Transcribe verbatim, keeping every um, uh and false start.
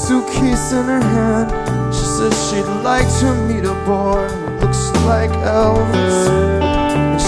suitcase in her hand. She said she'd like to meet a boy who looks like Elvis.